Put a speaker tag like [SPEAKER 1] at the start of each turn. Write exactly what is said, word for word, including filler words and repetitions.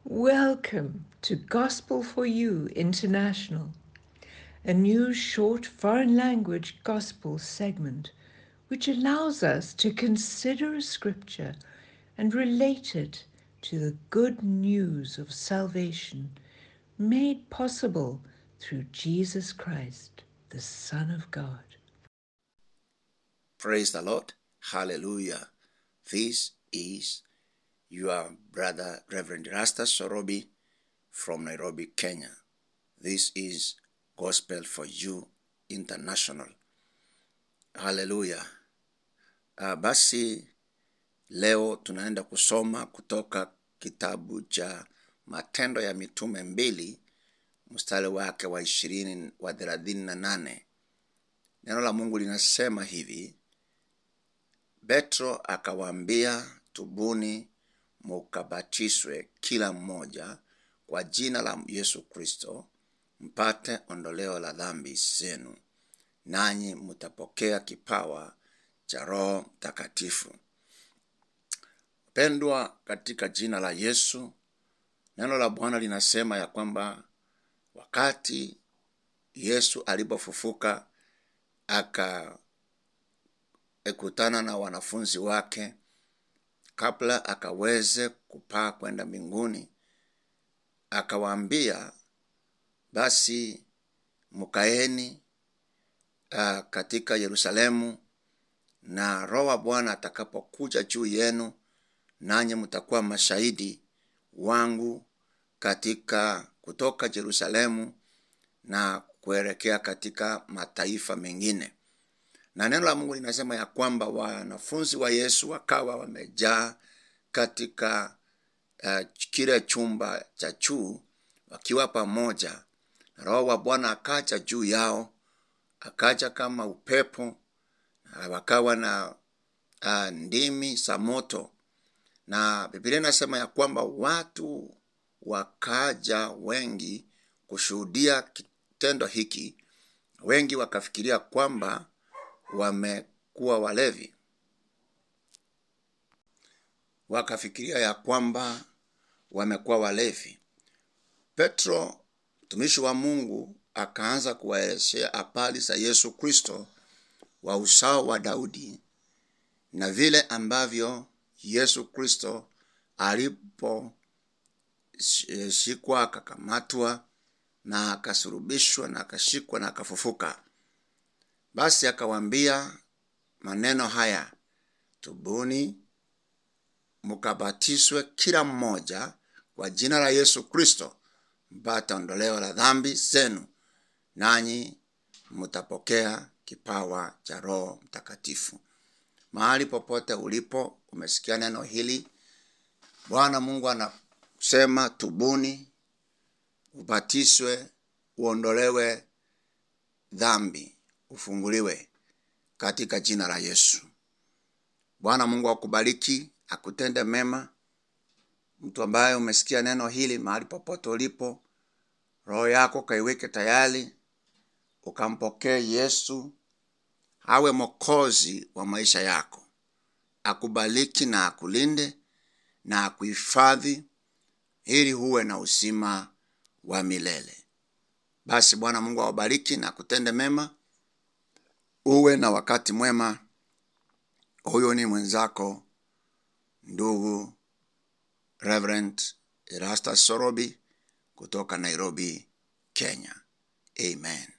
[SPEAKER 1] Welcome to Gospel for You International, a new short foreign language gospel segment which allows us to consider a scripture and relate it to the good news of salvation made possible through Jesus Christ, the Son of God.
[SPEAKER 2] Praise the Lord. Hallelujah. This is your brother, Reverend Erastus Sorobi from Nairobi, Kenya. This is Gospel for You International. Hallelujah. Uh, basi leo tunaenda kusoma kutoka kitabu cha Matendo ya Mitume mbili, mstari wake wa ishirini wa thelathini na nane. Neno la Mungu linasema hivi: Petro akawaambia, tubuni mukabatiswe kila mmoja kwa jina la Yesu Kristo mpate ondoleo la dhambi zenu, nanyi mtapokea kipawa cha Roho Mtakatifu. Pendwa katika jina la Yesu, neno la Bwana linasema ya kwamba wakati Yesu alipofufuka aka ekutana na wanafunzi wake, kabla akaweze kupaa kwenda mbinguni, akawaambia, basi mukaeni uh, katika Yerusalemu, na Roho wa Bwana atakapokuja juu yenu, nanyi mtakuwa mashahidi wangu katika kutoka Yerusalemu na kuelekea katika mataifa mengine. Na neno la Mungu linasema ya kwamba wanafunzi wa Yesu wakawa wamejaa katika uh, kile chumba cha juu wakiwa pamoja. Roho wa Bwana akaja juu yao, akaja kama upepo, na wakawa na uh, ndimi za moto. Na Biblia inasema ya kwamba watu wakaja wengi kushuhudia kitendo hiki. Wengi wakafikiria kwamba wamekuwa walevi. Wakafikiria ya kwamba wamekuwa walevi. Petro, mtumishi wa Mungu, akaanza kuwaelezea habari za Yesu Kristo wa uzao wa Daudi, na vile ambavyo Yesu Kristo alipo shikwa, akakamatwa na akasulubishwa na akashikwa na akafufuka. Basi akawaambia maneno haya: tubuni mukabatiswe kila mmoja kwa jina la Yesu Kristo mpate ondoleo la dhambi zenu, nanyi mtapokea kipawa cha Roho Mtakatifu. Mahali popote ulipo umesikia neno hili, Bwana Mungu anasema tubuni, ubatiswe, uondolewe dhambi, ufunguliwe katika jina la Yesu. Bwana Mungu akubariki, akutende mema. Mtu ambaye umesikia neno hili, mahali popote ulipo, roho yako kaiweke tayari, ukampokee Yesu awe mwokozi wa maisha yako. Akubariki na akulinde na akuhifadhi ili uwe na uzima wa milele. Basi Bwana Mungu awabariki na akutende mema. Uwe na wakati mwema. Huyo ni mwenzako, ndugu Reverend Erastus Sorobi kutoka Nairobi, Kenya. Amen.